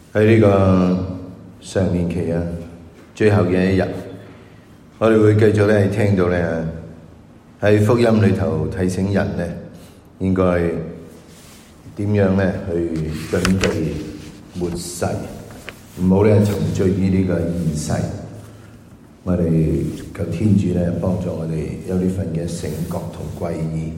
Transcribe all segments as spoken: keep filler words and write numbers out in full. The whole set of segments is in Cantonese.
喺呢個常年期啊，最後嘅一日，我哋會繼續咧聽到咧喺福音裏頭提醒人咧，應該點樣咧去準備末世，唔好咧沉醉於呢個現世。我哋求天主咧幫助我哋有呢份嘅醒覺同歸依。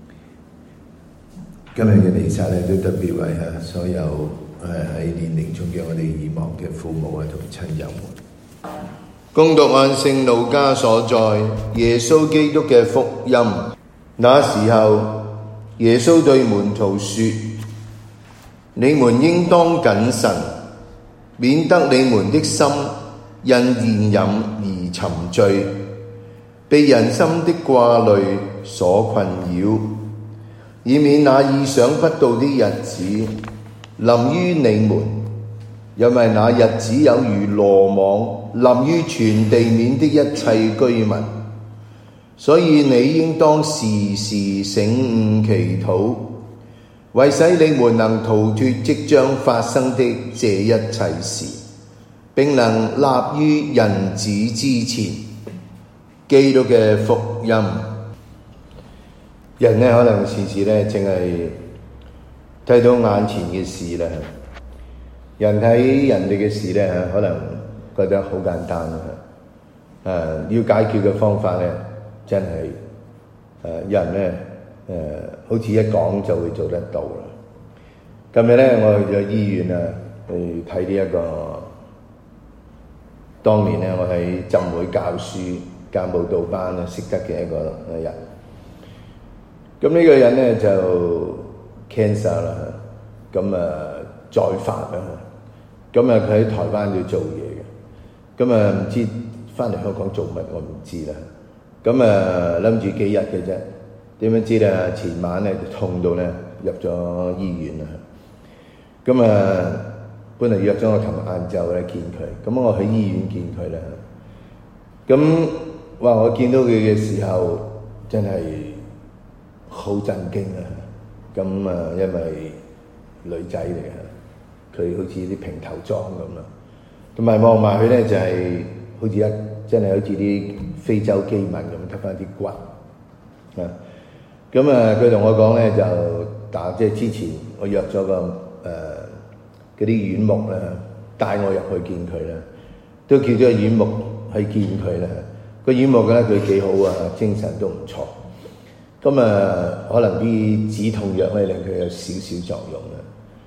今日嘅彌撒咧都特別為下所有誒喺年齡中嘅我哋已亡嘅父母啊同親友們。恭讀按聖路加所載耶穌基督嘅福音。那時候，耶穌對門徒說：你們應當謹慎，免得你們的心因宴飲而沉醉，被人心的掛慮所困擾，以免那意想不到的日子臨於你們，因為那日子有如羅網臨於全地面的一切居民。所以你應當時時醒寤祈禱，為使你們能逃脫即將發生的這一切事，並能立於人子之前。基督嘅福音。人呢可能時時呢淨係睇到眼前嘅事啦，人睇人哋嘅事呢可能覺得好簡單啦，誒、啊、要解決嘅方法呢真係誒、啊、人呢誒、啊、好似一講就會做得到啦。今日呢我去咗醫院啊，去睇呢一個當年呢我喺浸會教書教舞蹈班啊識得嘅一個人。咁呢個人咧就 cancer 啦，咁啊再發啦，咁啊佢喺台灣度做嘢嘅，咁啊唔知翻嚟香港做乜我唔知啦，咁啊諗住幾日嘅啫，點樣知咧前晚咧就痛到咧入咗醫院啦，咁啊本嚟約咗我琴日晏晝咧見佢，咁我去醫院見佢啦，咁話我見到佢嘅時候真係好震驚啊！咁啊，因為女仔嚟嘅，佢好似啲平頭裝咁啦，同埋望埋佢咧就係、是、好似一真係好似啲非洲飢民咁，得翻啲骨啊！咁啊，佢同我講咧就打即係之前我約咗個誒嗰啲院牧啦，帶我入去見佢啦，都叫咗個院牧去見佢啦。個院牧咧佢幾好啊，精神都唔錯。咁啊，可能啲止痛藥咧令佢有少少作用啦。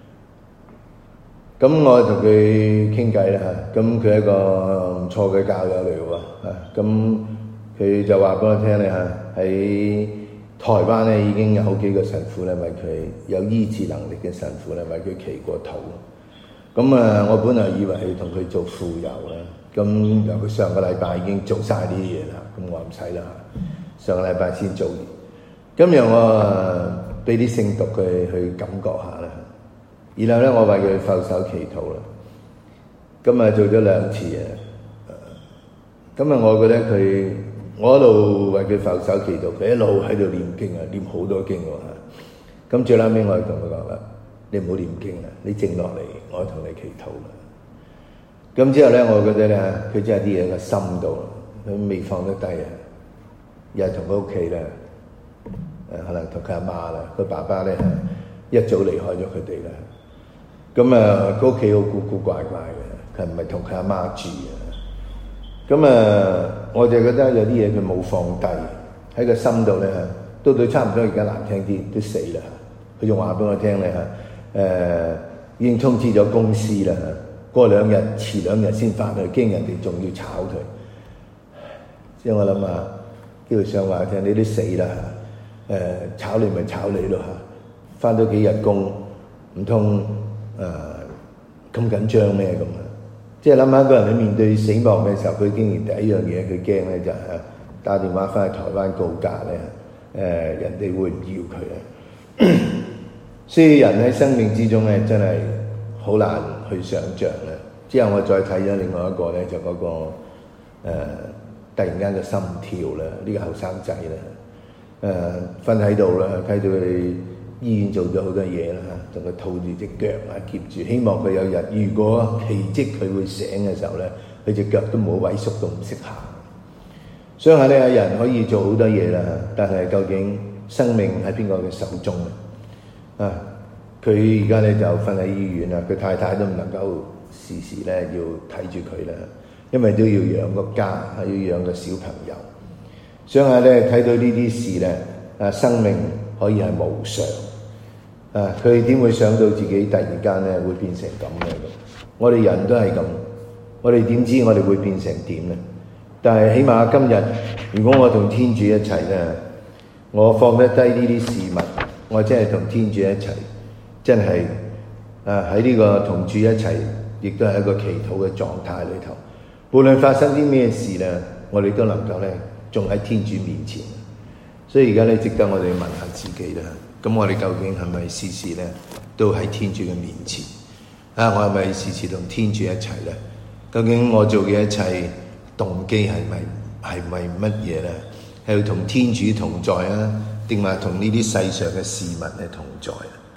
咁我同佢傾偈啦嚇，咁佢係一個唔錯嘅教友嚟喎嚇。咁佢就話俾我聽咧嚇，喺台灣咧已經有好幾個神父咧為佢有醫治能力嘅神父咧為佢祈過禱。咁啊，我本來以為係同佢做傅油啦，咁由佢上個禮拜已經做晒呢啲嘢啦，咁我唔使啦嚇，上個禮拜先做完。今日我俾啲聖毒佢去感覺下啦，然後咧我為佢覆手祈禱啦。今日做咗兩次啊，今日我覺得佢我一路為佢覆手祈禱，佢一路喺度念經啊，念好多經喎。咁最後尾我同佢講啦：你唔好念經啦，你靜落嚟，我同你祈禱啦。咁之後咧，我覺得咧，佢真係啲嘢喺個心度，佢未放得低啊，又係同佢屋企咧。誒可能同佢阿媽啦，佢爸爸咧一早離開咗佢哋啦。咁啊，佢屋企好古古怪怪嘅，佢唔係同佢阿媽住嘅。咁啊，我就覺得有啲嘢佢冇放低喺個心度咧，到到差唔多而家難聽啲都死啦。佢仲話俾我聽咧嚇，誒已經通知咗公司啦，過兩日遲兩日先翻去，驚人哋仲要炒佢。即係我諗啊，叫佢上話聽，你都死啦。誒、呃、炒你咪炒你咯嚇，翻咗幾日工，唔通誒咁緊張咩咁啊？即係諗下一個人喺面對死亡嘅時候，佢竟然第一樣嘢佢驚咧就係打電話翻去台灣告假咧，誒、呃、人哋會唔要佢啊？所以人喺生命之中咧真係好難去想像啦。之後我再睇咗另外一個咧，就嗰、嗰個、呃、突然間嘅心跳啦，呢、呢個後生仔啦。誒瞓喺度啦，睇到佢醫院做咗好多嘢啦，同佢套住隻腳啊，夾住，希望佢有日如果奇蹟佢會醒嘅時候咧，佢隻腳都冇萎縮到唔識行。所以話咧，人可以做好多嘢啦，但係究竟生命喺邊個嘅手中啊？佢而家咧就瞓喺醫院啦，佢太太都唔能夠時時咧要睇住佢啦，因為都要養個家，係要養個小朋友。所以話咧，睇到呢啲事咧，啊，生命可以係無常。啊！佢點會想到自己突然間咧會變成咁嘅？我哋人都係咁，我哋點知我哋會變成點咧？但係起碼今日，如果我同天主一齊咧，我放得低呢啲事物，我真係同天主一齊，真係啊喺呢個同主一齊，亦都係一個祈禱嘅狀態裏頭。無論發生啲咩事咧，我哋都能夠咧，仲喺天主面前。所以而家咧，值得我哋問下自己啦。咁我哋究竟係咪時時咧都喺天主嘅面前？啊，我係咪時時同天主一齊咧？究竟我做嘅一切動機係咪係咪乜嘢咧？係要同天主同在啊，定係同呢啲世上嘅事物咧同在啊？